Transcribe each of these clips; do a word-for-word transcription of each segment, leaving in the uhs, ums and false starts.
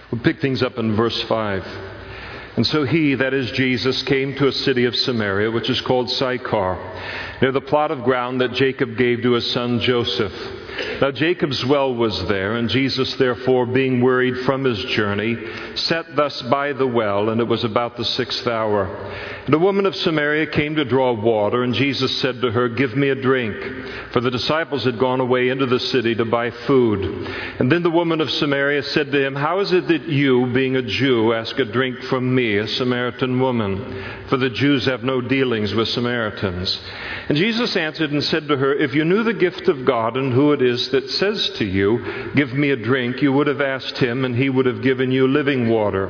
We'll pick things up in verse five. And so he, that is Jesus, came to a city of Samaria, which is called Sychar, near the plot of ground that Jacob gave to his son Joseph. Now Jacob's well was there, and Jesus, therefore, being wearied from his journey, sat thus by the well, and it was about the sixth hour. And a woman of Samaria came to draw water, and Jesus said to her, "Give me a drink." For the disciples had gone away into the city to buy food. And then the woman of Samaria said to him, "How is it that you, being a Jew, ask a drink from me, a Samaritan woman? For the Jews have no dealings with Samaritans." And Jesus answered and said to her, "If you knew the gift of God and who it is that says to you, 'Give me a drink,' you would have asked him, and he would have given you living water."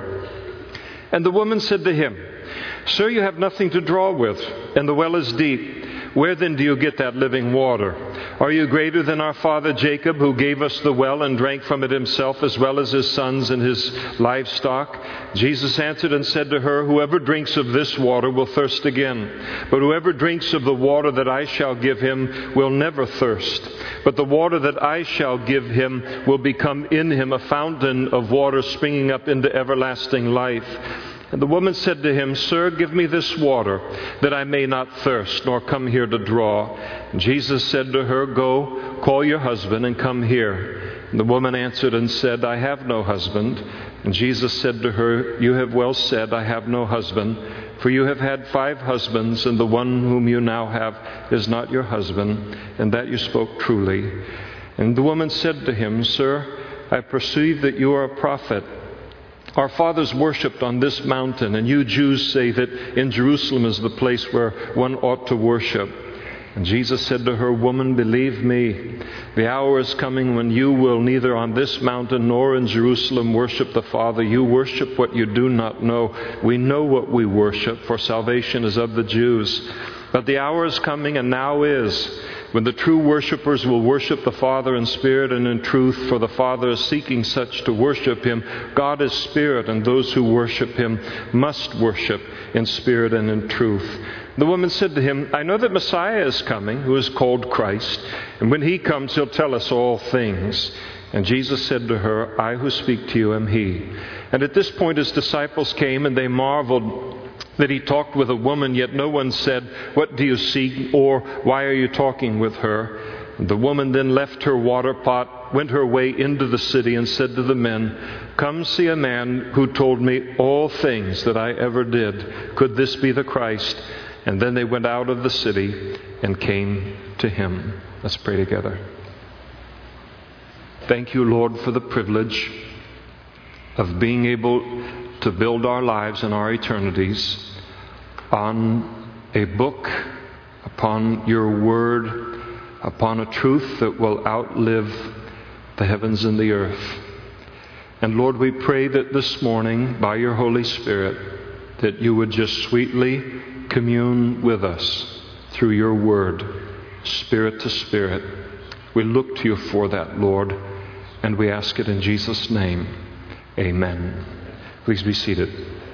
And the woman said to him, "Sir, you have nothing to draw with, and the well is deep. Where then do you get that living water? Are you greater than our father Jacob, who gave us the well and drank from it himself, as well as his sons and his livestock?" Jesus answered and said to her, "Whoever drinks of this water will thirst again. But whoever drinks of the water that I shall give him will never thirst. But the water that I shall give him will become in him a fountain of water springing up into everlasting life." And the woman said to him, "Sir, give me this water, that I may not thirst, nor come here to draw." And Jesus said to her, "Go, call your husband, and come here." And the woman answered and said, "I have no husband." And Jesus said to her, "You have well said, 'I have no husband,' for you have had five husbands, and the one whom you now have is not your husband, and that you spoke truly." And the woman said to him, "Sir, I perceive that you are a prophet. Our fathers worshipped on this mountain, and you Jews say that in Jerusalem is the place where one ought to worship." And Jesus said to her, "Woman, believe me, the hour is coming when you will neither on this mountain nor in Jerusalem worship the Father. You worship what you do not know. We know what we worship, for salvation is of the Jews. But the hour is coming, and now is, when the true worshipers will worship the Father in spirit and in truth, for the Father is seeking such to worship him. God is spirit, and those who worship him must worship in spirit and in truth." The woman said to him, "I know that Messiah is coming, who is called Christ, and when he comes, he'll tell us all things." And Jesus said to her, "I who speak to you am he." And at this point his disciples came, and they marveled that he talked with a woman, yet no one said, "What do you seek?" or "Why are you talking with her?" And the woman then left her water pot, went her way into the city, and said to the men, "Come see a man who told me all things that I ever did. Could this be the Christ?" And then they went out of the city and came to him. Let's pray together. Thank you, Lord, for the privilege of being able to build our lives and our eternities on a book, upon your word, upon a truth that will outlive the heavens and the earth. And Lord, we pray that this morning, by your Holy Spirit, that you would just sweetly commune with us through your word, spirit to spirit. We look to you for that, Lord, and we ask it in Jesus' name. Amen. Please be seated.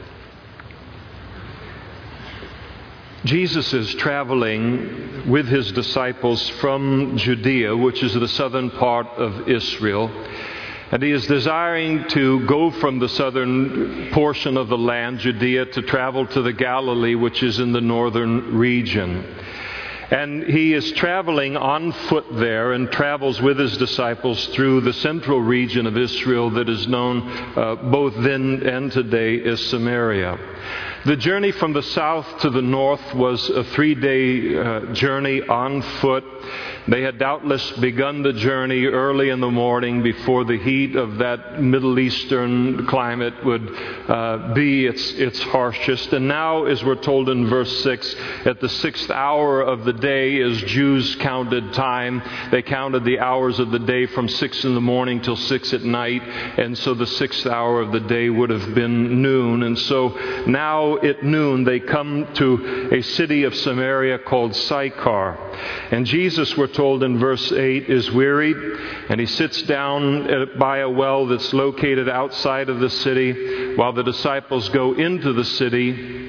Jesus is traveling with his disciples from Judea, which is the southern part of Israel. And he is desiring to go from the southern portion of the land, Judea, to travel to the Galilee, which is in the northern region. And he is traveling on foot there, and travels with his disciples through the central region of Israel that is known uh, both then and today as Samaria. The journey from the south to the north was a three-day uh, journey on foot. They had doubtless begun the journey early in the morning before the heat of that Middle Eastern climate would uh, be its, its harshest. And now, as we're told in verse six, at the sixth hour of the day, as Jews counted time, they counted the hours of the day from six in the morning till six at night. And so the sixth hour of the day would have been noon. And so now at noon they come to a city of Samaria called Sychar. And Jesus, we're told in verse eight, is wearied, and he sits down by a well that's located outside of the city while the disciples go into the city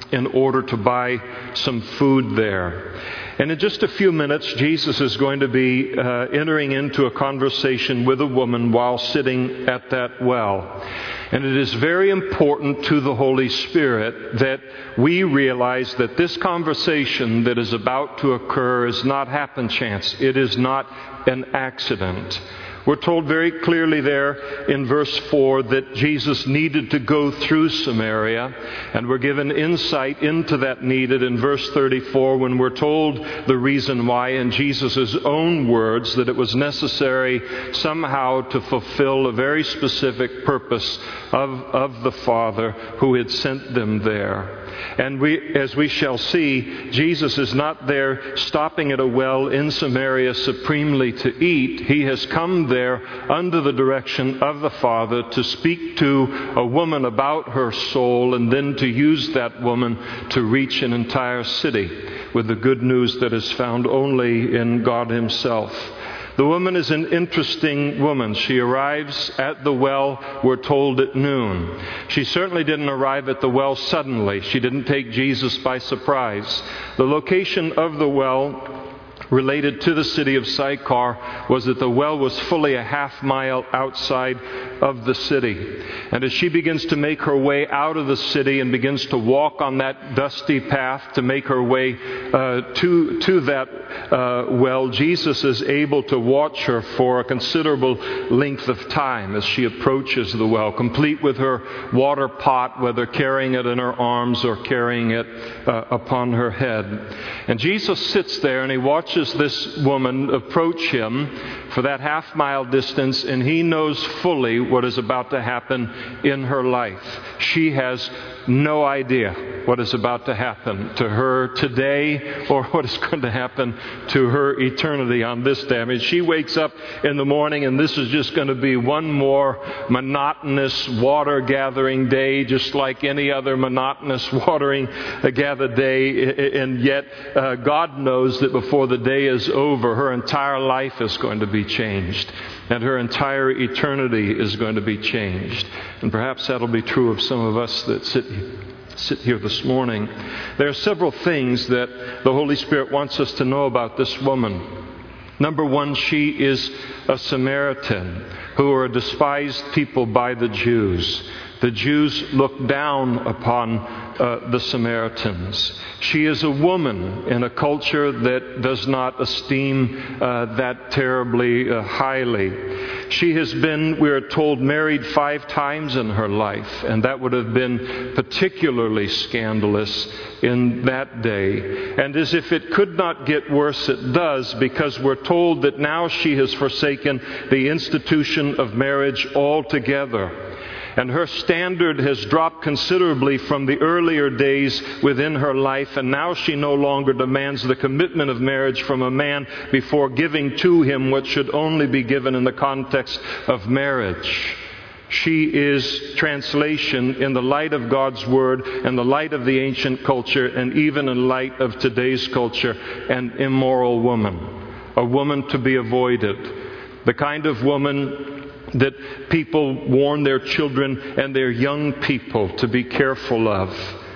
in order to buy some food there. And in just a few minutes, Jesus is going to be uh, entering into a conversation with a woman while sitting at that well. And it is very important to the Holy Spirit that we realize that this conversation that is about to occur is not happen chance. It is not an accident. We're told very clearly there in verse four that Jesus needed to go through Samaria, and we're given insight into that needed in verse thirty-four when we're told the reason why in Jesus' own words, that it was necessary somehow to fulfill a very specific purpose of, of the Father who had sent them there. And we, as we shall see, Jesus is not there stopping at a well in Samaria supremely to eat. He has come there under the direction of the Father to speak to a woman about her soul, and then to use that woman to reach an entire city with the good news that is found only in God Himself. The woman is an interesting woman. She arrives at the well, we're told, at noon. She certainly didn't arrive at the well suddenly. She didn't take Jesus by surprise. The location of the well related to the city of Sychar was that the well was fully a half mile outside of the city. And as she begins to make her way out of the city and begins to walk on that dusty path to make her way uh, to, to that uh, well, Jesus is able to watch her for a considerable length of time as she approaches the well, complete with her water pot, whether carrying it in her arms or carrying it uh, upon her head. And Jesus sits there and He watches this woman approach Him for that half mile distance, and He knows fully what is about to happen in her life. She has no idea what is about to happen to her today or what is going to happen to her eternity on this day. I mean, she wakes up in the morning and this is just going to be one more monotonous water gathering day, just like any other monotonous watering gathered day. And yet uh, God knows that before the day is over, her entire life is going to be changed. And her entire eternity is going to be changed. And perhaps that'll be true of some of us that sit, sit here this morning. There are several things that the Holy Spirit wants us to know about this woman. Number one, she is a Samaritan, who are a despised people by the Jews. The Jews look down upon uh, the Samaritans. She is a woman in a culture that does not esteem uh, that terribly uh, highly. She has been, we are told, married five times in her life, and that would have been particularly scandalous in that day. And as if it could not get worse, it does, because we're told that now she has forsaken the institution of marriage altogether. And her standard has dropped considerably from the earlier days within her life, and now she no longer demands the commitment of marriage from a man before giving to him what should only be given in the context of marriage. She is translation in the light of God's Word, in the light of the ancient culture, and even in light of today's culture, an immoral woman. A woman to be avoided. The kind of woman that people warn their children and their young people to be careful of.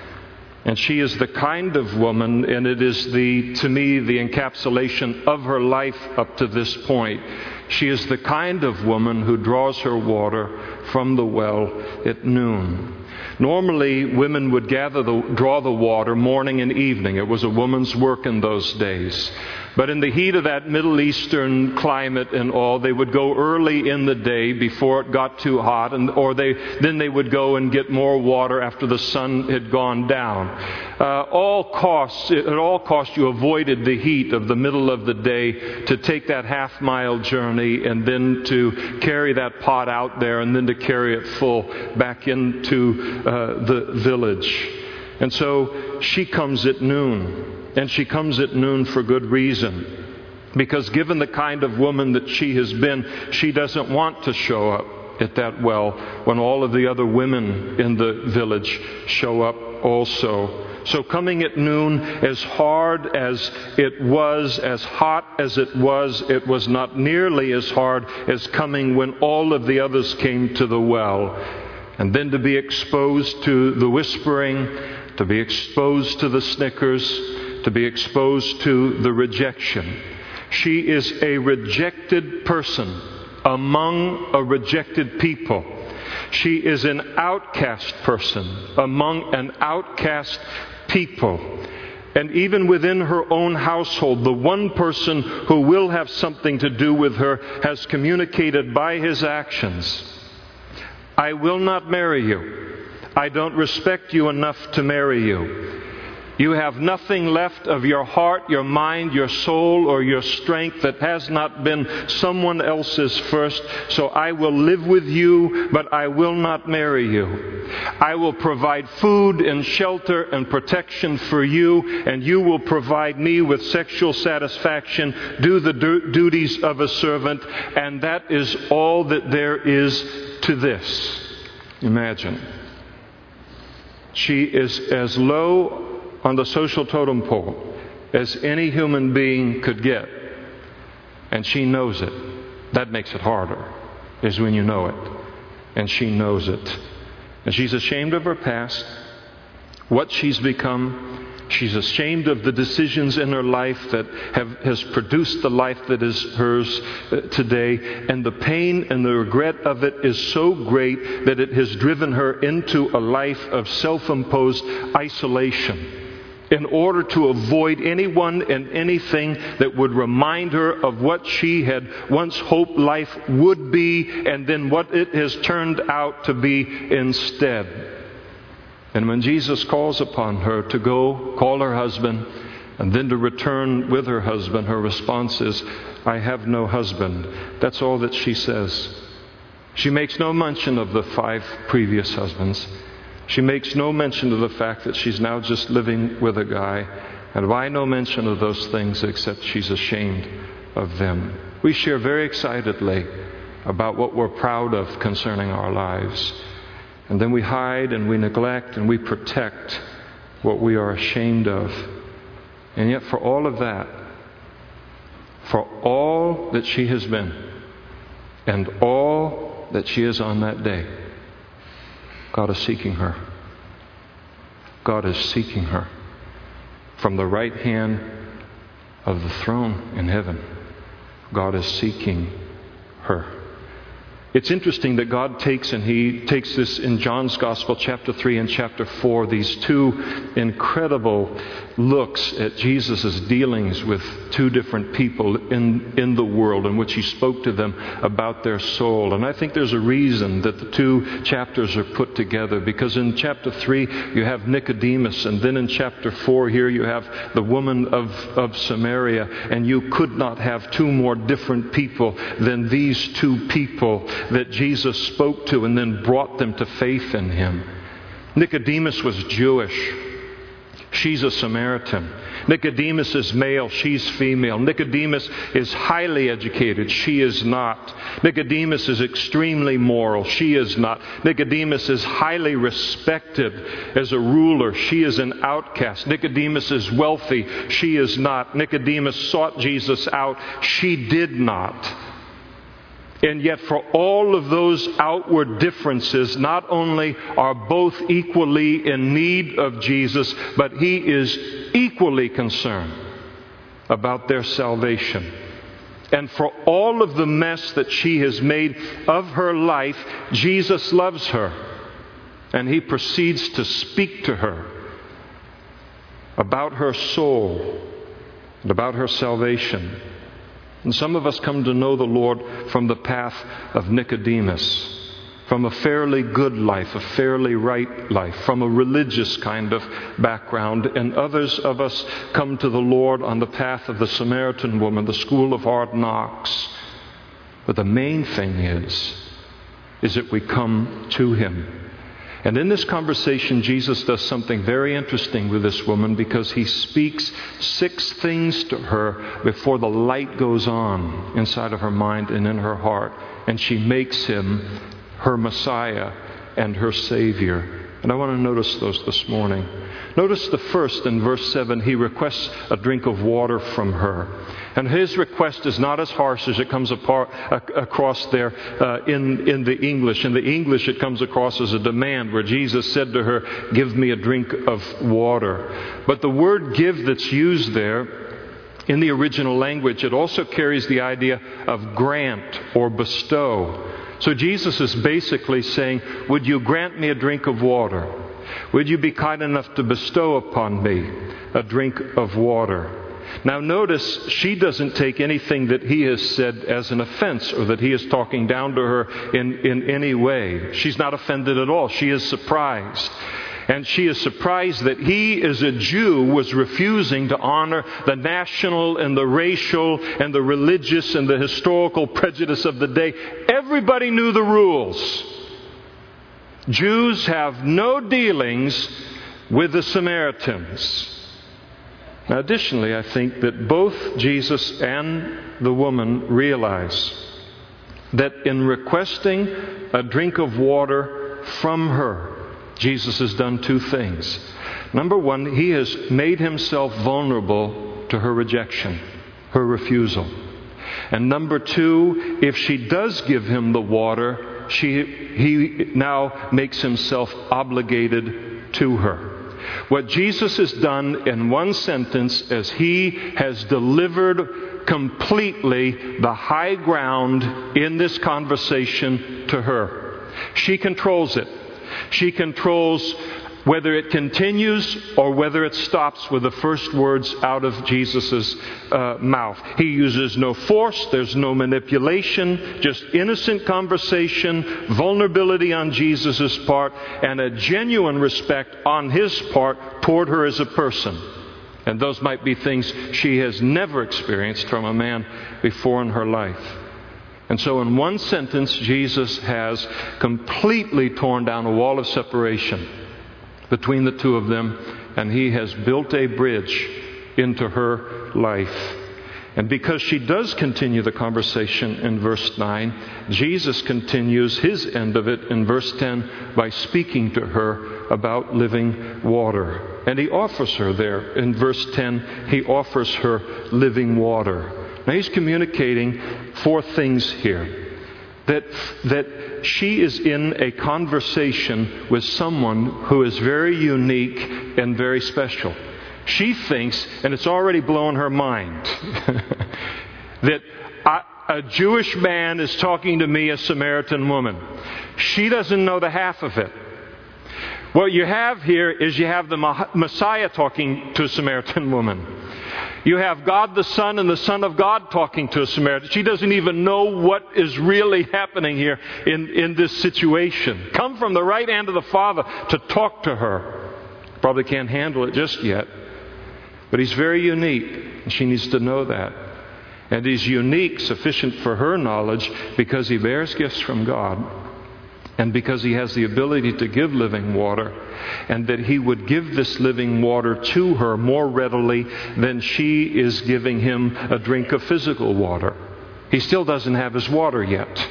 And she is the kind of woman, and it is the, to me, the encapsulation of her life up to this point. She is the kind of woman who draws her water from the well at noon. Normally, women would gather the, draw the water morning and evening. It was a woman's work in those days. But in the heat of that Middle Eastern climate and all, they would go early in the day before it got too hot, and or they then they would go and get more water after the sun had gone down. Uh, all costs, at all costs, you avoided the heat of the middle of the day to take that half mile journey and then to carry that pot out there and then to carry it full back into uh, the village. And so she comes at noon. And she comes at noon for good reason. Because given the kind of woman that she has been, she doesn't want to show up at that well when all of the other women in the village show up also. So coming at noon, as hard as it was, as hot as it was, it was not nearly as hard as coming when all of the others came to the well. And then to be exposed to the whispering, to be exposed to the snickers, to be exposed to the rejection. She is a rejected person among a rejected people. She is an outcast person among an outcast people. And even within her own household, the one person who will have something to do with her has communicated by his actions, I will not marry you. I don't respect you enough to marry you. You have nothing left of your heart, your mind, your soul, or your strength that has not been someone else's first. So I will live with you, but I will not marry you. I will provide food and shelter and protection for you, and you will provide me with sexual satisfaction, do the du- duties of a servant, and that is all that there is to this. Imagine. She is as low on the social totem pole as any human being could get. And she knows it. That makes it harder, is when you know it. And she knows it. And she's ashamed of her past, what she's become. She's ashamed of the decisions in her life that have has produced the life that is hers today. And the pain and the regret of it is so great that it has driven her into a life of self-imposed isolation, in order to avoid anyone and anything that would remind her of what she had once hoped life would be, and then what it has turned out to be instead. And when Jesus calls upon her to go call her husband and then to return with her husband, her response is, I have no husband. That's all that she says. She makes no mention of the five previous husbands. She makes no mention of the fact that she's now just living with a guy. And why no mention of those things except she's ashamed of them? We share very excitedly about what we're proud of concerning our lives. And then we hide and we neglect and we protect what we are ashamed of. And yet for all of that, for all that she has been, and all that she is on that day, God is seeking her. God is seeking her from the right hand of the throne in heaven. God is seeking her. It's interesting that God takes, and He takes this in John's Gospel, chapter three and chapter four, these two incredible looks at Jesus' dealings with two different people in, in the world, in which He spoke to them about their soul. And I think there's a reason that the two chapters are put together, because in chapter three you have Nicodemus, and then in chapter four here you have the woman of, of Samaria, and you could not have two more different people than these two people that Jesus spoke to and then brought them to faith in Him. Nicodemus was Jewish. She's a Samaritan. Nicodemus is male. She's female. Nicodemus is highly educated. She is not. Nicodemus is extremely moral. She is not. Nicodemus is highly respected as a ruler. She is an outcast. Nicodemus is wealthy. She is not. Nicodemus sought Jesus out. She did not. And yet for all of those outward differences, not only are both equally in need of Jesus, but He is equally concerned about their salvation. And for all of the mess that she has made of her life, Jesus loves her. And He proceeds to speak to her about her soul and about her salvation. And some of us come to know the Lord from the path of Nicodemus, from a fairly good life, a fairly right life, from a religious kind of background. And others of us come to the Lord on the path of the Samaritan woman, the school of hard knocks. But the main thing is, is that we come to Him. And in this conversation, Jesus does something very interesting with this woman, because He speaks six things to her before the light goes on inside of her mind and in her heart. And she makes Him her Messiah and her Savior. And I want to notice those this morning. Notice the first in verse seven, he requests a drink of water from her. And his request is not as harsh as it comes apart, uh, across there uh, in, in the English. In the English, it comes across as a demand where Jesus said to her, give me a drink of water. But the word give that's used there in the original language, it also carries the idea of grant or bestow. So Jesus is basically saying, would you grant me a drink of water? Would you be kind enough to bestow upon me a drink of water? Now notice, she doesn't take anything that he has said as an offense or that he is talking down to her in, in any way. She's not offended at all. She is surprised. And she is surprised that he, as a Jew, was refusing to honor the national and the racial and the religious and the historical prejudice of the day. Everybody knew the rules. Jews have no dealings with the Samaritans. Now, additionally, I think that both Jesus and the woman realize that in requesting a drink of water from her, Jesus has done two things. Number one, he has made himself vulnerable to her rejection, her refusal. And number two, if she does give him the water, she, he now makes himself obligated to her. What Jesus has done in one sentence is he has delivered completely the high ground in this conversation to her. She controls it. She controls whether it continues or whether it stops with the first words out of Jesus' uh, mouth. He uses no force, there's no manipulation, just innocent conversation, vulnerability on Jesus' part, and a genuine respect on his part toward her as a person. And those might be things she has never experienced from a man before in her life. And so in one sentence, Jesus has completely torn down a wall of separation between the two of them, and he has built a bridge into her life. And because she does continue the conversation in verse nine, Jesus continues his end of it in verse ten by speaking to her about living water. And he offers her there in verse ten, he offers her living water. Now he's communicating four things here. That, that she is in a conversation with someone who is very unique and very special. She thinks, and it's already blown her mind, that I, a Jewish man is talking to me, a Samaritan woman. She doesn't know the half of it. What you have here is you have the Messiah talking to a Samaritan woman. You have God the Son and the Son of God talking to a Samaritan. She doesn't even know what is really happening here in, in this situation. Come from the right hand of the Father to talk to her. Probably can't handle it just yet. But he's very unique, and she needs to know that. And he's unique, sufficient for her knowledge, because he bears gifts from God. And because he has the ability to give living water, and that he would give this living water to her more readily than she is giving him a drink of physical water. He still doesn't have his water yet.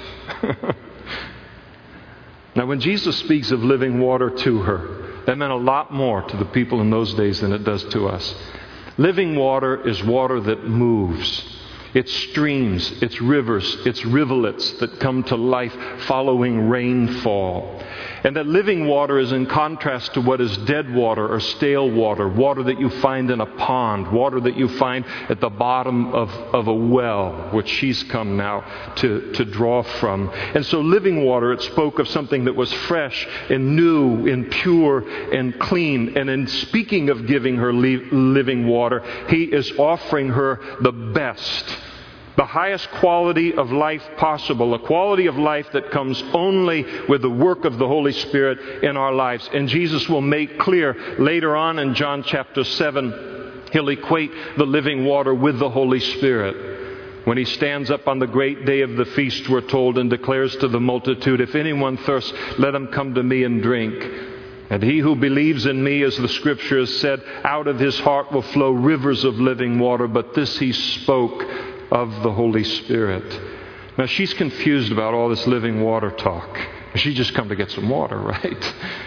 Now, when Jesus speaks of living water to her, that meant a lot more to the people in those days than it does to us. Living water is water that moves. It's streams, it's rivers, it's rivulets that come to life following rainfall. And that living water is in contrast to what is dead water or stale water, water that you find in a pond, water that you find at the bottom of, of a well, which she's come now to, to draw from. And so living water, it spoke of something that was fresh and new and pure and clean. And in speaking of giving her li- living water, he is offering her the best, the highest quality of life possible, a quality of life that comes only with the work of the Holy Spirit in our lives. And Jesus will make clear later on in John chapter seven, he'll equate the living water with the Holy Spirit. When he stands up on the great day of the feast, we're told, and declares to the multitude, if anyone thirsts, let him come to me and drink. And he who believes in me, as the Scripture has said, out of his heart will flow rivers of living water. But this he spoke of the Holy Spirit. Now she's confused about all this living water talk. She just come to get some water, right?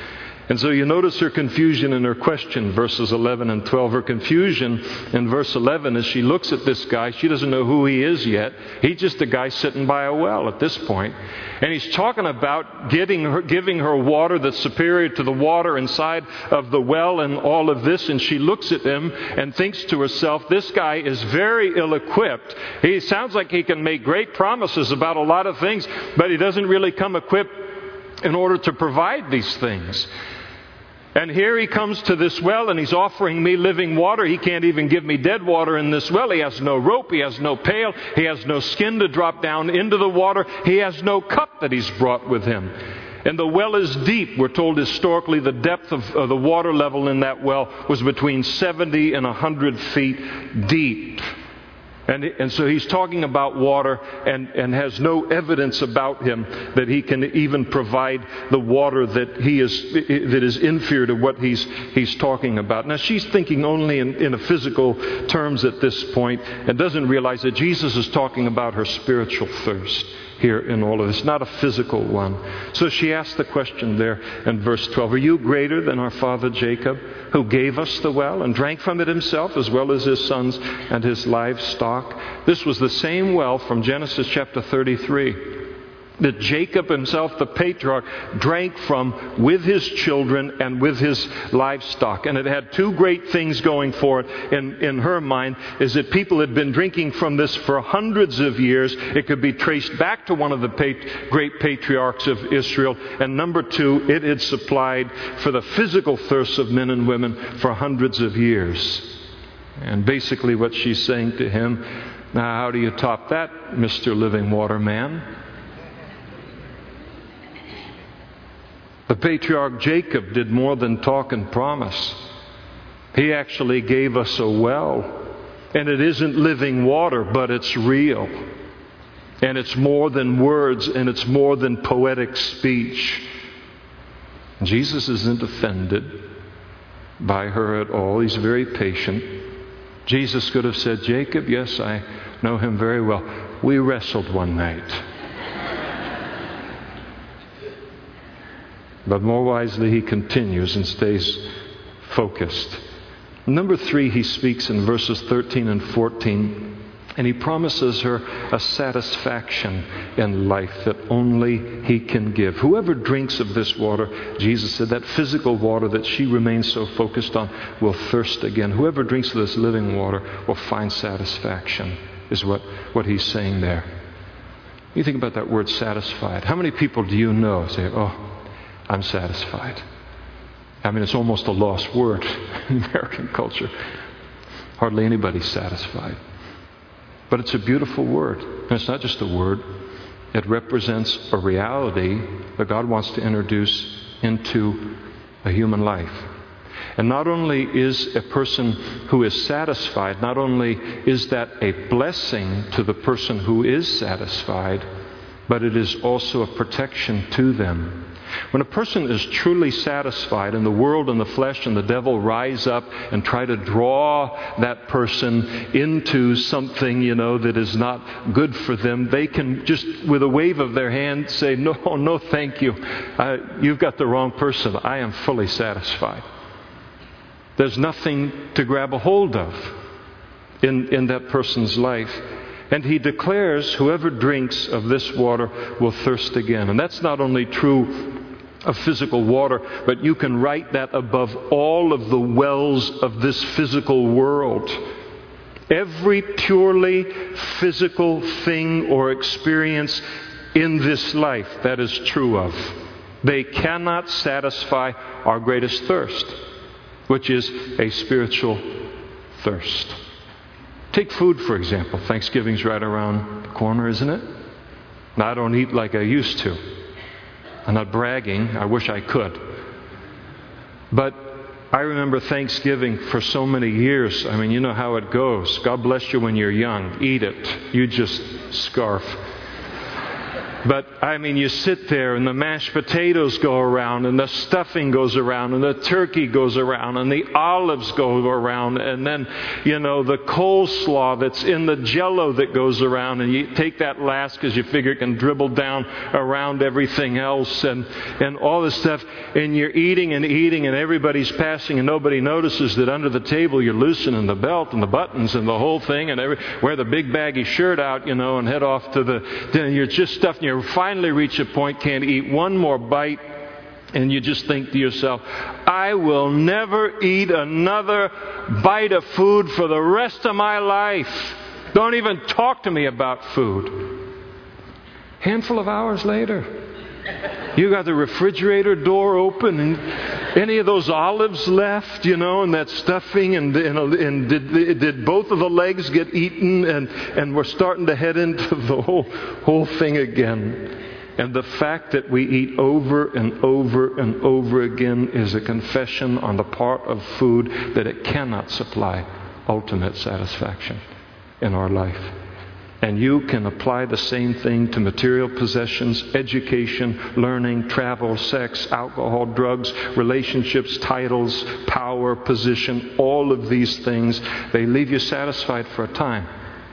And so you notice her confusion in her question, verses eleven and twelve. Her confusion in verse eleven as she looks at this guy. She doesn't know who he is yet. He's just a guy sitting by a well at this point. And he's talking about getting her, giving her water that's superior to the water inside of the well and all of this. And she looks at him and thinks to herself, this guy is very ill-equipped. He sounds like he can make great promises about a lot of things, but he doesn't really come equipped in order to provide these things. And here he comes to this well and he's offering me living water. He can't even give me dead water in this well. He has no rope. He has no pail. He has no skin to drop down into the water. He has no cup that he's brought with him. And the well is deep. We're told historically the depth of, of the water level in that well was between seventy and one hundred feet deep. And, and so he's talking about water and, and has no evidence about him that he can even provide the water that he is that is inferior to what he's he's talking about. Now she's thinking only in, in a physical terms at this point and doesn't realize that Jesus is talking about her spiritual thirst here in all of this, not a physical one. So she asks the question there in verse twelve, are you greater than our father Jacob, who gave us the well and drank from it himself, as well as his sons and his livestock? This was the same well from Genesis chapter thirty-three that Jacob himself, the patriarch, drank from with his children and with his livestock. And it had two great things going for it in, in her mind, is that people had been drinking from this for hundreds of years. It could be traced back to one of the pat- great patriarchs of Israel. And number two, it had supplied for the physical thirsts of men and women for hundreds of years. And basically what she's saying to him, now how do you top that, Mister Living Water Man? The patriarch Jacob did more than talk and promise. He actually gave us a well. And it isn't living water, but it's real. And it's more than words, and it's more than poetic speech. Jesus isn't offended by her at all. He's very patient. Jesus could have said, Jacob, yes, I know him very well. We wrestled one night. But more wisely, he continues and stays focused. Number three, he speaks in verses thirteen and fourteen, and he promises her a satisfaction in life that only he can give. Whoever drinks of this water, Jesus said, that physical water that she remains so focused on, will thirst again. Whoever drinks of this living water will find satisfaction, is what, what he's saying there. You think about that word satisfied. How many people do you know say, oh, I'm satisfied? I mean, it's almost a lost word in American culture. Hardly anybody's satisfied. But it's a beautiful word. And it's not just a word. It represents a reality that God wants to introduce into a human life. And not only is a person who is satisfied, not only is that a blessing to the person who is satisfied, but it is also a protection to them. When a person is truly satisfied and the world and the flesh and the devil rise up and try to draw that person into something, you know, that is not good for them, they can just with a wave of their hand say, no, no, thank you. Uh, you've got the wrong person. I am fully satisfied. There's nothing to grab a hold of in, in that person's life. And he declares, whoever drinks of this water will thirst again. And that's not only true of physical water, but you can write that above all of the wells of this physical world. Every purely physical thing or experience in this life that is true of. They cannot satisfy our greatest thirst, which is a spiritual thirst. Take food, for example. Thanksgiving's right around the corner, isn't it? Now, I don't eat like I used to. I'm not bragging. I wish I could. But I remember Thanksgiving for so many years. I mean, you know how it goes. God bless you when you're young. Eat it. You just scarf. But, I mean, you sit there and the mashed potatoes go around and the stuffing goes around and the turkey goes around and the olives go around and then, you know, the coleslaw that's in the Jell-O that goes around, and you take that last because you figure it can dribble down around everything else and, and all this stuff. And you're eating and eating and everybody's passing and nobody notices that under the table you're loosening the belt and the buttons and the whole thing, and every, wear the big baggy shirt out, you know, and head off to the dinner. You're just stuffed, and you finally reach a point, can't eat one more bite, and you just think to yourself, I will never eat another bite of food for the rest of my life. Don't even talk to me about food. Handful of hours later, you got the refrigerator door open, and any of those olives left, you know, and that stuffing, and, and, and did, did both of the legs get eaten? And, and we're starting to head into the whole, whole thing again. And the fact that we eat over and over and over again is a confession on the part of food that it cannot supply ultimate satisfaction in our life. And you can apply the same thing to material possessions, education, learning, travel, sex, alcohol, drugs, relationships, titles, power, position. All of these things, they leave you satisfied for a time.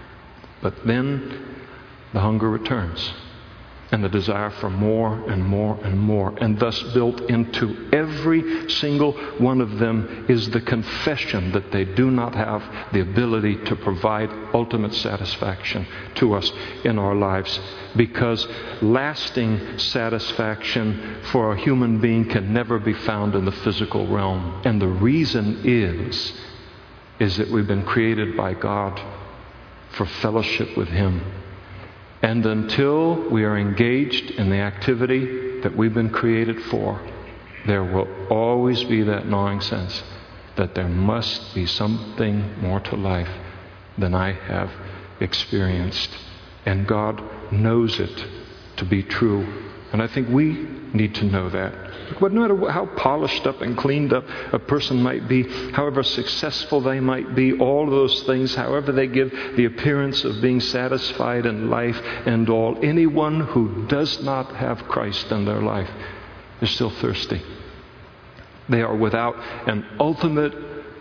But then the hunger returns. And the desire for more and more and more. And thus built into every single one of them is the confession that they do not have the ability to provide ultimate satisfaction to us in our lives. Because lasting satisfaction for a human being can never be found in the physical realm. And the reason is, is that we've been created by God for fellowship with Him. And until we are engaged in the activity that we've been created for, there will always be that gnawing sense that there must be something more to life than I have experienced. And God knows it to be true. And I think we need to know that. But no matter how polished up and cleaned up a person might be, however successful they might be, all of those things, however they give the appearance of being satisfied in life and all, anyone who does not have Christ in their life is still thirsty. They are without an ultimate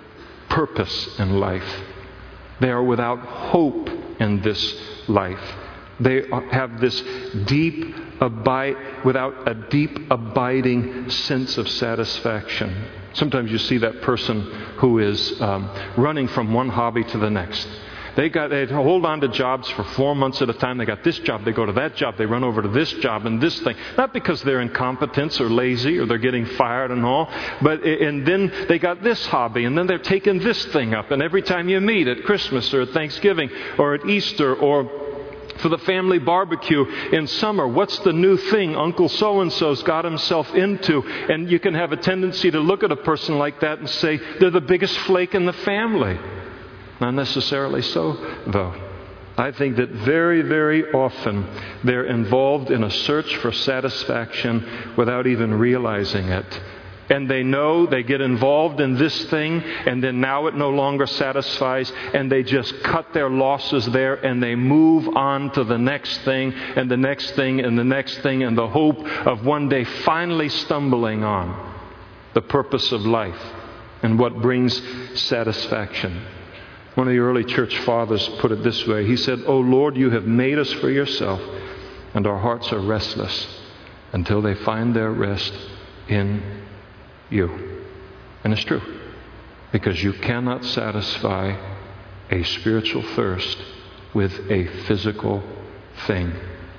purpose in life. They are without hope in this life. They have this deep abide, without a deep abiding sense of satisfaction. Sometimes you see that person who is um, running from one hobby to the next. They got they hold on to jobs for four months at a time. They got this job, they go to that job, they run over to this job and this thing. Not because they're incompetent or lazy or they're getting fired and all, but and then they got this hobby, and then they're taking this thing up. And every time you meet at Christmas or at Thanksgiving or at Easter or for the family barbecue in summer, what's the new thing Uncle so-and-so's got himself into? And you can have a tendency to look at a person like that and say, they're the biggest flake in the family. Not necessarily so, though. I think that very, very often they're involved in a search for satisfaction without even realizing it. And they know they get involved in this thing, and then now it no longer satisfies, and they just cut their losses there, and they move on to the next thing, and the next thing, and the next thing, in the hope of one day finally stumbling on the purpose of life and what brings satisfaction. One of the early church fathers put it this way. He said, "O Lord, you have made us for yourself, and our hearts are restless until they find their rest in you." And it's true, because you cannot satisfy a spiritual thirst with a physical thing.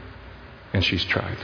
And she's tried.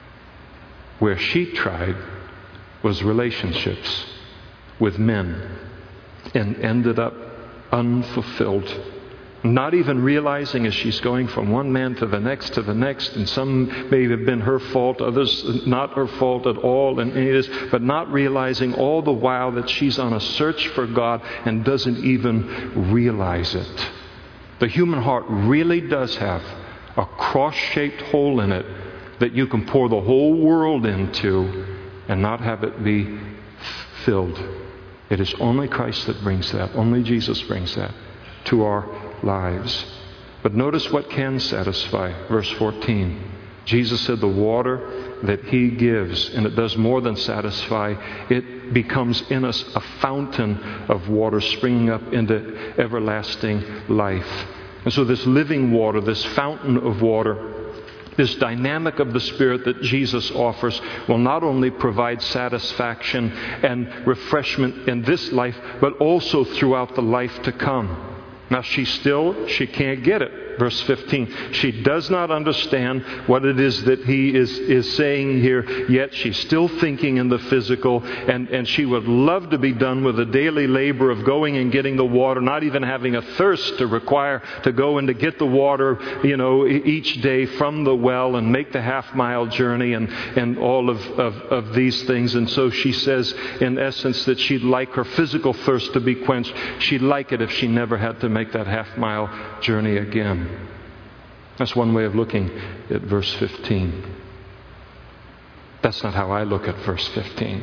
Where she tried was relationships with men and ended up unfulfilled. Not even realizing as she's going from one man to the next to the next, and some may have been her fault, others not her fault at all, and it is, but not realizing all the while that she's on a search for God and doesn't even realize it. The human heart really does have a cross-shaped hole in it that you can pour the whole world into and not have it be filled. It is only Christ that brings that. Only Jesus brings that to our lives. But notice what can satisfy. Verse fourteen. Jesus said the water that He gives, and it does more than satisfy, it becomes in us a fountain of water springing up into everlasting life. And so this living water, this fountain of water, this dynamic of the Spirit that Jesus offers will not only provide satisfaction and refreshment in this life, but also throughout the life to come. Now she still, she can't get it. Verse fifteen, she does not understand what it is that he is, is saying here, yet she's still thinking in the physical, and, and she would love to be done with the daily labor of going and getting the water, not even having a thirst to require to go and to get the water, you know, each day from the well and make the half mile journey and, and all of, of, of these things. And so she says, in essence, that she'd like her physical thirst to be quenched. She'd like it if she never had to make that half mile journey again. That's one way of looking at verse fifteen. That's not how I look at verse fifteen.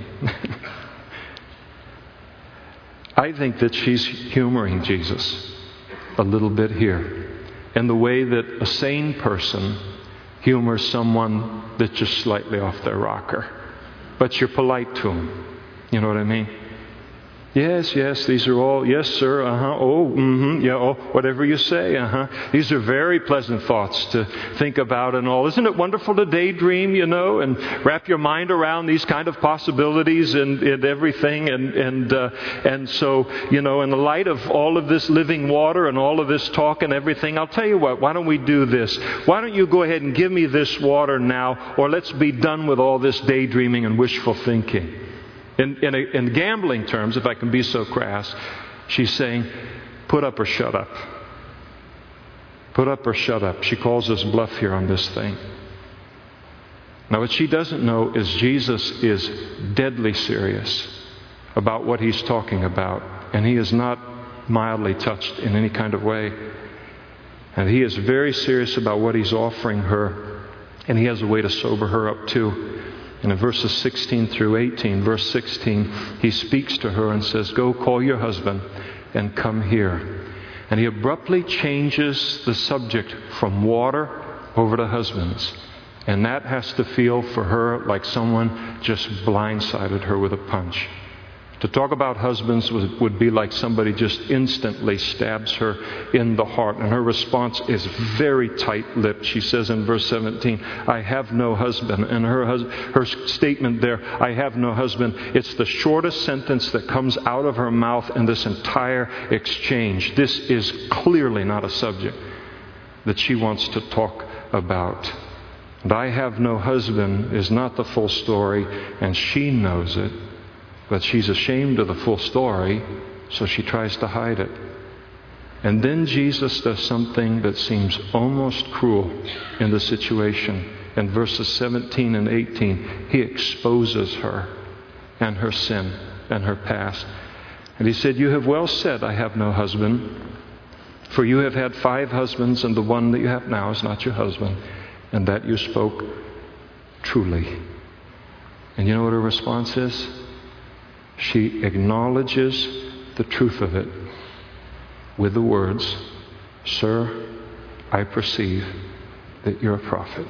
I think that she's humoring Jesus a little bit here, in the way that a sane person humors someone that's just slightly off their rocker. But you're polite to them. You know what I mean? Yes, yes, these are all, yes, sir, uh-huh, oh, mm-hmm, yeah, oh, whatever you say, uh-huh. These are very pleasant thoughts to think about and all. Isn't it wonderful to daydream, you know, and wrap your mind around these kind of possibilities and, and everything. And and uh, and so, you know, in the light of all of this living water and all of this talk and everything, I'll tell you what, why don't we do this? Why don't you go ahead and give me this water now, or let's be done with all this daydreaming and wishful thinking. In, in, a, in gambling terms, if I can be so crass, she's saying, put up or shut up. Put up or shut up. She calls us bluff here on this thing. Now, what she doesn't know is Jesus is deadly serious about what He's talking about. And He is not mildly touched in any kind of way. And He is very serious about what He's offering her. And He has a way to sober her up too. And in verses sixteen through eighteen, verse sixteen, He speaks to her and says, go call your husband and come here. And He abruptly changes the subject from water over to husbands. And that has to feel for her like someone just blindsided her with a punch. To talk about husbands would, would be like somebody just instantly stabs her in the heart. And her response is very tight-lipped. She says in verse seventeen, I have no husband. And her, hus- her statement there, I have no husband, it's the shortest sentence that comes out of her mouth in this entire exchange. This is clearly not a subject that she wants to talk about. And I have no husband is not the full story, and she knows it. But she's ashamed of the full story, so she tries to hide it. And then Jesus does something that seems almost cruel in the situation. In verses seventeen and eighteen, He exposes her and her sin and her past. And He said, you have well said, I have no husband. For you have had five husbands, and the one that you have now is not your husband. And that you spoke truly. And you know what her response is? She acknowledges the truth of it with the words, Sir, I perceive that you're a prophet.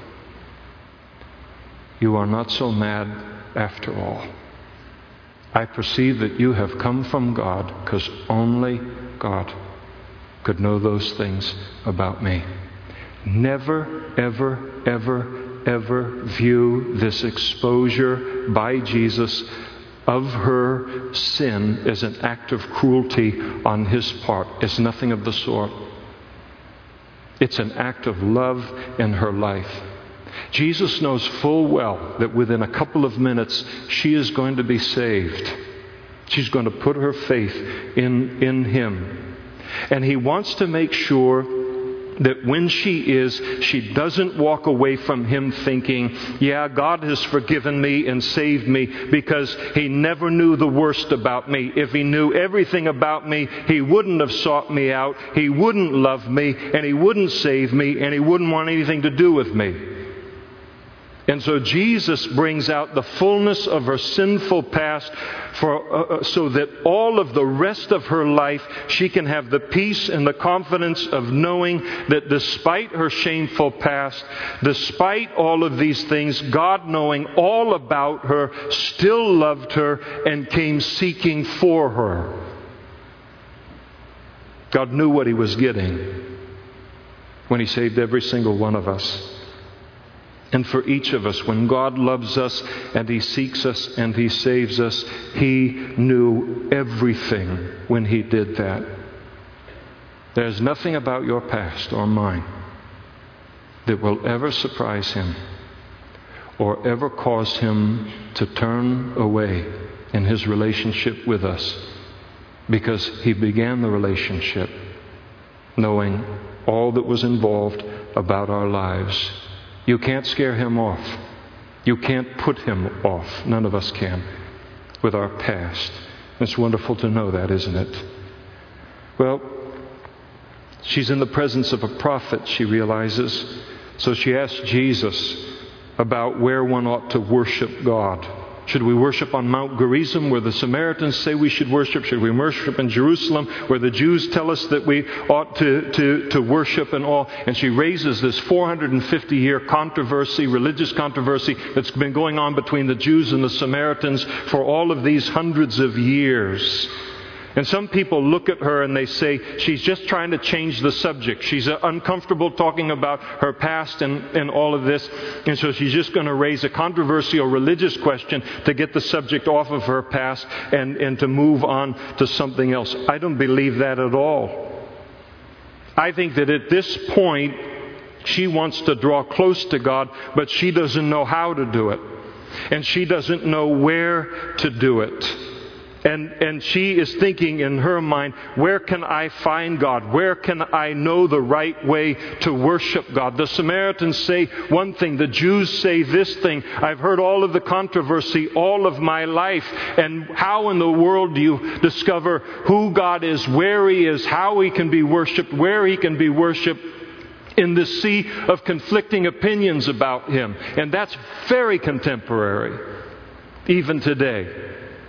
You are not so mad after all. I perceive that you have come from God, because only God could know those things about me. Never, ever, ever, ever view this exposure by Jesus of her sin as an act of cruelty on His part. It's nothing of the sort. It's an act of love in her life. Jesus knows full well that within a couple of minutes she is going to be saved. She's going to put her faith in, in Him. And He wants to make sure that when she is, she doesn't walk away from Him thinking, yeah, God has forgiven me and saved me because He never knew the worst about me. If He knew everything about me, He wouldn't have sought me out, He wouldn't love me, and He wouldn't save me, and He wouldn't want anything to do with me. And so Jesus brings out the fullness of her sinful past for, uh, so that all of the rest of her life she can have the peace and the confidence of knowing that despite her shameful past, despite all of these things, God, knowing all about her, still loved her and came seeking for her. God knew what He was getting when He saved every single one of us. And for each of us, when God loves us and He seeks us and He saves us, He knew everything when He did that. There's nothing about your past or mine that will ever surprise Him or ever cause Him to turn away in His relationship with us, because He began the relationship knowing all that was involved about our lives. You can't scare Him off. You can't put Him off. None of us can with our past. It's wonderful to know that, isn't it? Well, she's in the presence of a prophet, she realizes. So she asks Jesus about where one ought to worship God. Should we worship on Mount Gerizim, where the Samaritans say we should worship? Should we worship in Jerusalem, where the Jews tell us that we ought to, to, to worship and all? And she raises this four hundred fifty year controversy, religious controversy, that's been going on between the Jews and the Samaritans for all of these hundreds of years. And some people look at her and they say she's just trying to change the subject. She's uh, uncomfortable talking about her past and, and all of this. And so she's just going to raise a controversial religious question to get the subject off of her past and, and to move on to something else. I don't believe that at all. I think that at this point she wants to draw close to God, but she doesn't know how to do it. And she doesn't know where to do it. And, and she is thinking in her mind, where can I find God? Where can I know the right way to worship God? The Samaritans say one thing. The Jews say this thing. I've heard all of the controversy all of my life. And how in the world do you discover who God is, where He is, how He can be worshiped, where He can be worshiped in this sea of conflicting opinions about Him? And that's very contemporary, even today.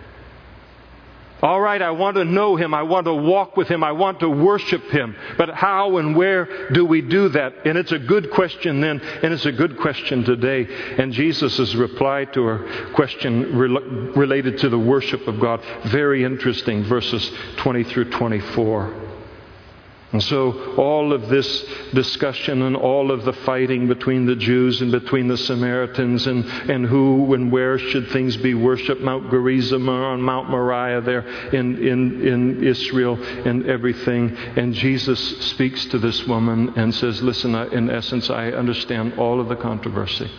All right, I want to know Him. I want to walk with Him. I want to worship Him. But how and where do we do that? And it's a good question then, and it's a good question today. And Jesus' reply to her question re- related to the worship of God, very interesting, verses twenty through twenty-four. And so all of this discussion and all of the fighting between the Jews and between the Samaritans and, and who and where should things be worshipped, Mount Gerizim or on Mount Moriah there in, in, in Israel and everything. And Jesus speaks to this woman and says, listen, I, in essence, I understand all of the controversy.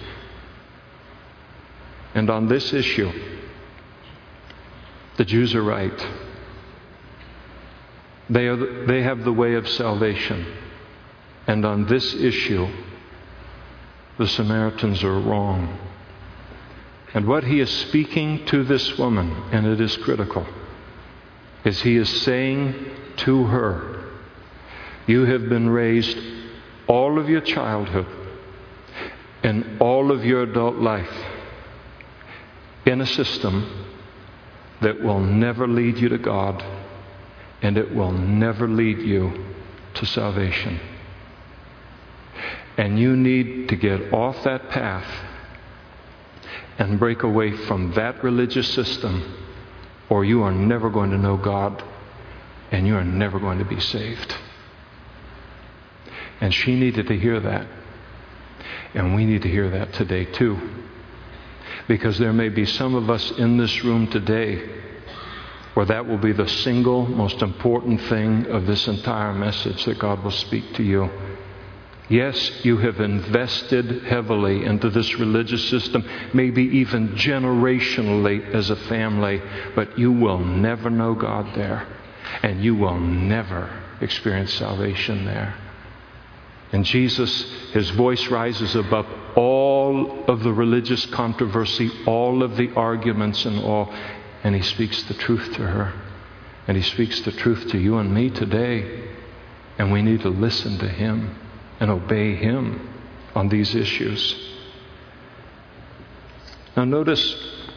And on this issue, the Jews are right. They, are the, they have the way of salvation. And on this issue, the Samaritans are wrong. And what He is speaking to this woman, and it is critical, is He is saying to her, you have been raised all of your childhood and all of your adult life in a system that will never lead you to God. And it will never lead you to salvation. And you need to get off that path and break away from that religious system, or you are never going to know God and you are never going to be saved. And she needed to hear that. And we need to hear that today too. Because there may be some of us in this room today where that will be the single most important thing of this entire message that God will speak to you. Yes, you have invested heavily into this religious system, maybe even generationally as a family, but you will never know God there, and you will never experience salvation there. And Jesus, His voice rises above all of the religious controversy, all of the arguments and all, and He speaks the truth to her. And He speaks the truth to you and me today. And we need to listen to Him and obey Him on these issues. Now notice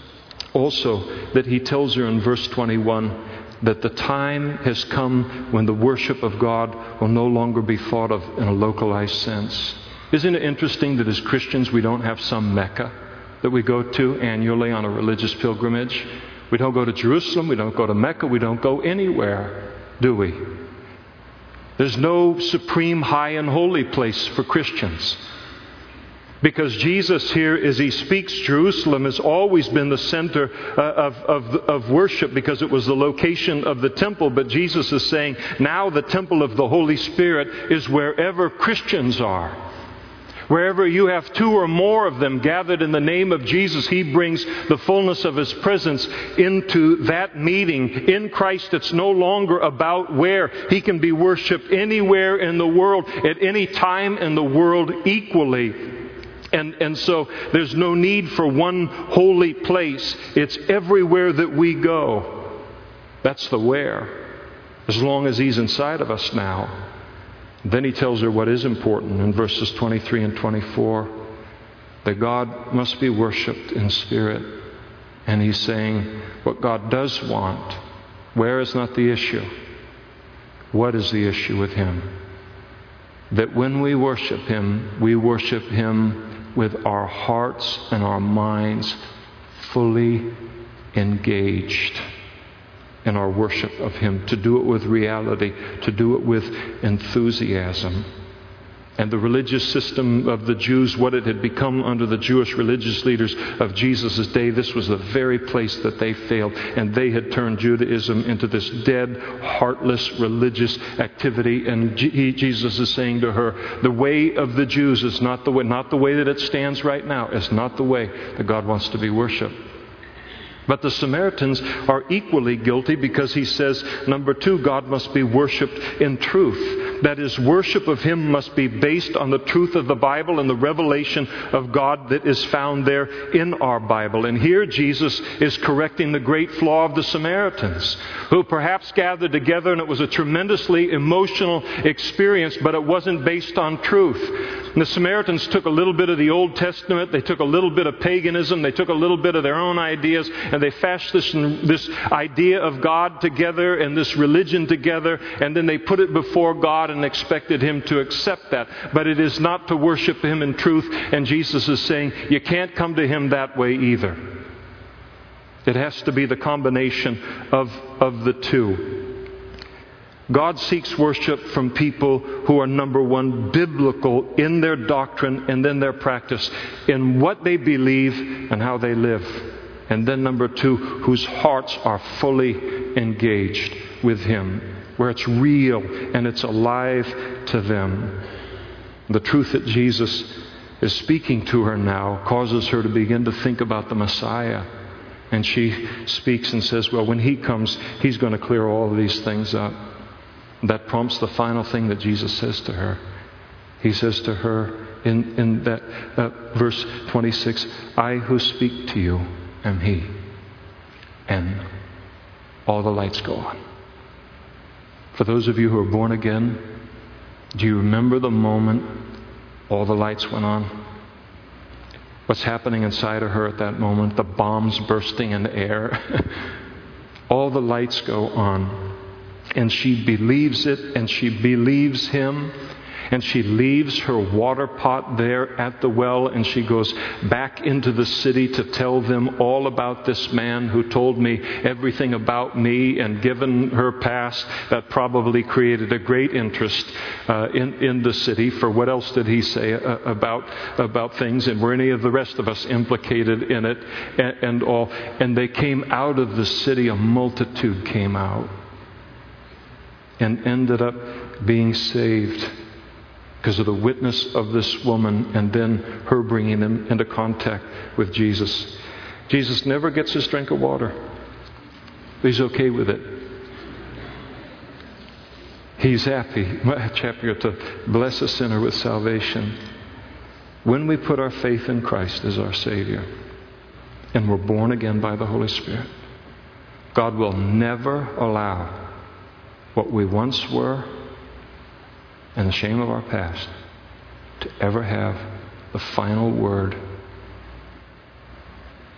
also that he tells her in verse twenty-one that the time has come when the worship of God will no longer be thought of in a localized sense. Isn't it interesting that as Christians we don't have some Mecca that we go to annually on a religious pilgrimage? We don't go to Jerusalem, we don't go to Mecca, we don't go anywhere, do we? There's no supreme high and holy place for Christians. Because Jesus here, as he speaks, Jerusalem has always been the center uh, of, of, of worship because it was the location of the temple. But Jesus is saying now the temple of the Holy Spirit is wherever Christians are. Wherever you have two or more of them gathered in the name of Jesus, he brings the fullness of his presence into that meeting. In Christ, it's no longer about where. He can be worshiped anywhere in the world, at any time in the world equally. And, and so there's no need for one holy place. It's everywhere that we go. That's the where. As long as he's inside of us now. Then he tells her what is important in verses twenty-three and twenty-four. That God must be worshipped in spirit. And he's saying what God does want. Where is not the issue. What is the issue with him? That when we worship him, we worship him with our hearts and our minds fully engaged in our worship of him, to do it with reality, to do it with enthusiasm. And the religious system of the Jews, what it had become under the Jewish religious leaders of Jesus' day, this was the very place that they failed. And they had turned Judaism into this dead, heartless religious activity. And G- Jesus is saying to her, the way of the Jews is not the way, not the way that it stands right now. It's not the way that God wants to be worshipped. But the Samaritans are equally guilty because he says, number two, God must be worshipped in truth. That is, worship of him must be based on the truth of the Bible and the revelation of God that is found there in our Bible. And here Jesus is correcting the great flaw of the Samaritans, who perhaps gathered together and it was a tremendously emotional experience, but it wasn't based on truth. And the Samaritans took a little bit of the Old Testament, they took a little bit of paganism, they took a little bit of their own ideas, and they fashioned this, this idea of God together and this religion together, and then they put it before God and expected him to accept that. But it is not to worship him in truth, and Jesus is saying you can't come to him that way either. It has to be the combination of, of the two. God seeks worship from people who are, number one, biblical in their doctrine and then their practice, in what they believe and how they live. And then number two, whose hearts are fully engaged with him, where it's real and it's alive to them. The truth that Jesus is speaking to her now causes her to begin to think about the Messiah. And she speaks and says, well, when he comes, he's going to clear all of these things up. That prompts the final thing that Jesus says to her. He says to her in, in that uh, verse twenty-six, I who speak to you am he. And all the lights go on. For those of you who are born again, do you remember the moment all the lights went on? What's happening inside of her at that moment? The bombs bursting in the air. All the lights go on. And she believes it, and she believes him. And she leaves her water pot there at the well, and she goes back into the city to tell them all about this man who told me everything about me, and given her past, that probably created a great interest uh, in, in the city. For what else did he say uh, about, about things? And were any of the rest of us implicated in it and, and all? And they came out of the city, a multitude came out and ended up being saved because of the witness of this woman and then her bringing them into contact with Jesus. Jesus never gets his drink of water. He's okay with it. He's happy, much happier to bless a sinner with salvation. When we put our faith in Christ as our Savior and we're born again by the Holy Spirit, God will never allow what we once were and the shame of our past to ever have the final word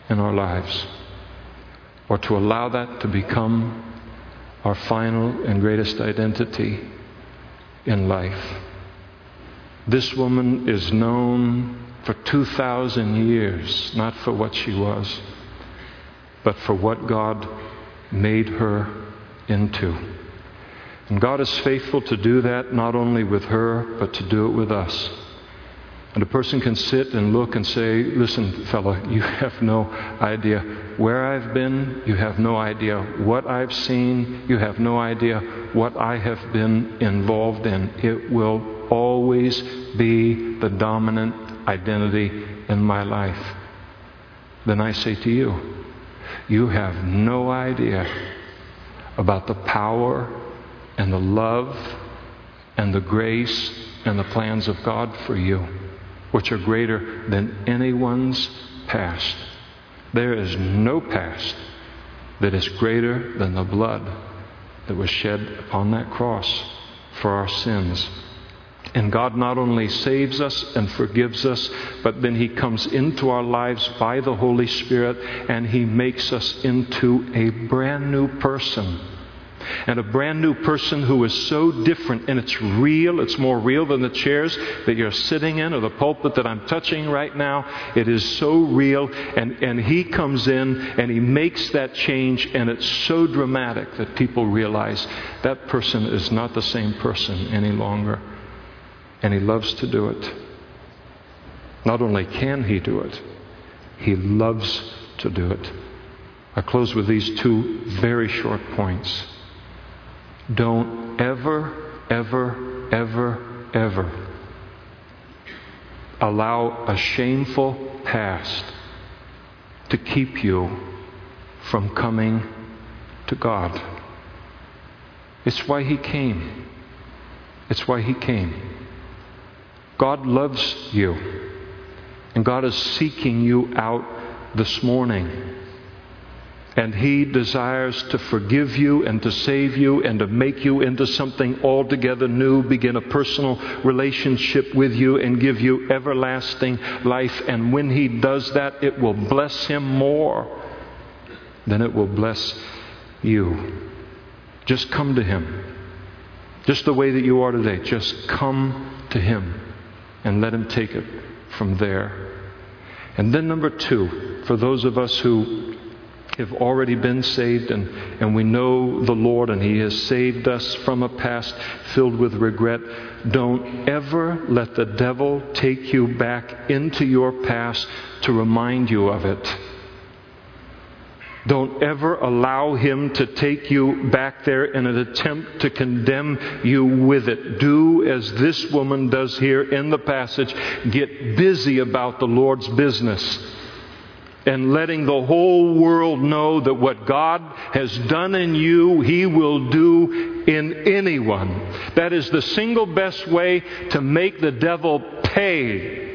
in our lives, or to allow that to become our final and greatest identity in life. This woman is known for two thousand years, not for what she was, but for what God made her into. And God is faithful to do that not only with her, but to do it with us. And a person can sit and look and say, listen, fella, you have no idea where I've been. You have no idea what I've seen. You have no idea what I have been involved in. It will always be the dominant identity in my life. Then I say to you, you have no idea about the power and the love and the grace and the plans of God for you, which are greater than anyone's past. There is no past that is greater than the blood that was shed upon that cross for our sins. And God not only saves us and forgives us, but then He comes into our lives by the Holy Spirit and He makes us into a brand new person. And a brand new person who is so different, and it's real, it's more real than the chairs that you're sitting in or the pulpit that I'm touching right now. It is so real, and, and He comes in and He makes that change, and it's so dramatic that people realize that person is not the same person any longer. And He loves to do it. Not only can He do it, He loves to do it. I close with these two very short points. Don't ever, ever, ever, ever allow a shameful past to keep you from coming to God. It's why He came. It's why He came. God loves you. And God is seeking you out this morning. And He desires to forgive you and to save you and to make you into something altogether new, begin a personal relationship with you and give you everlasting life. And when He does that, it will bless Him more than it will bless you. Just come to Him. Just the way that you are today. Just come to Him and let Him take it from there. And then number two, for those of us who have already been saved and, and we know the Lord and He has saved us from a past filled with regret, don't ever let the devil take you back into your past to remind you of it. Don't ever allow him to take you back there in an attempt to condemn you with it. Do as this woman does here in the passage. Get busy about the Lord's business and letting the whole world know that what God has done in you, He will do in anyone. That is the single best way to make the devil pay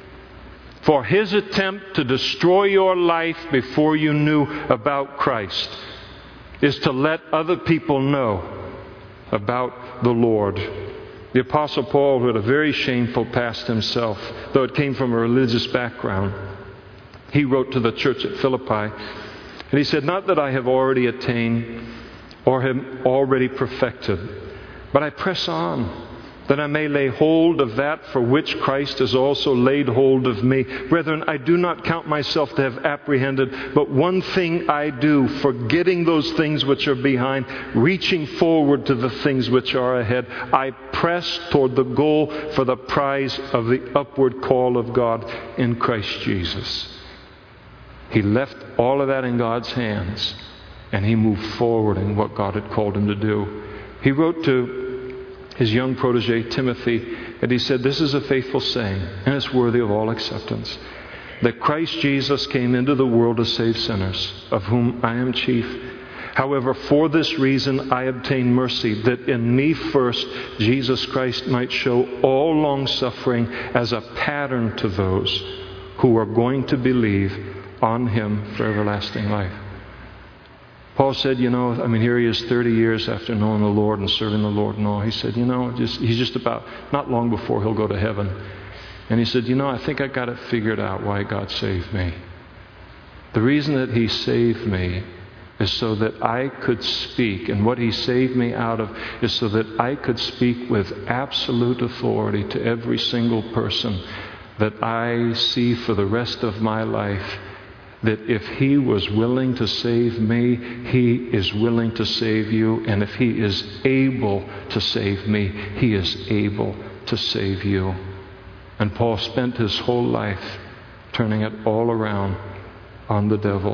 for his attempt to destroy your life before you knew about Christ, is to let other people know about the Lord. The Apostle Paul, who had a very shameful past himself, though it came from a religious background, he wrote to the church at Philippi, and he said, "Not that I have already attained or am already perfected, but I press on, that I may lay hold of that for which Christ has also laid hold of me. Brethren, I do not count myself to have apprehended, but one thing I do, forgetting those things which are behind, reaching forward to the things which are ahead, I press toward the goal for the prize of the upward call of God in Christ Jesus." He left all of that in God's hands, and he moved forward in what God had called him to do. He wrote to his young protege, Timothy, and he said, "This is a faithful saying, and it's worthy of all acceptance, that Christ Jesus came into the world to save sinners, of whom I am chief. However, for this reason I obtained mercy, that in me first Jesus Christ might show all long-suffering as a pattern to those who are going to believe on Him for everlasting life." Paul said, you know, I mean, here he is thirty years after knowing the Lord and serving the Lord and all. He said, you know, just he's just about, not long before he'll go to heaven. And he said, you know, I think I got it figured out why God saved me. The reason that he saved me is so that I could speak, and what he saved me out of is so that I could speak with absolute authority to every single person that I see for the rest of my life, that if he was willing to save me, he is willing to save you, and if he is able to save me, he is able to save you. And Paul spent his whole life turning it all around on the devil.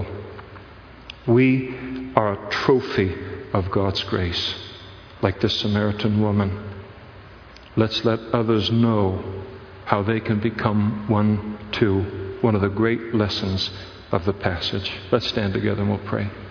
We are a trophy of God's grace, like this Samaritan woman. Let's let others know how they can become one too. One of the great lessons of the passage. Let's stand together and we'll pray.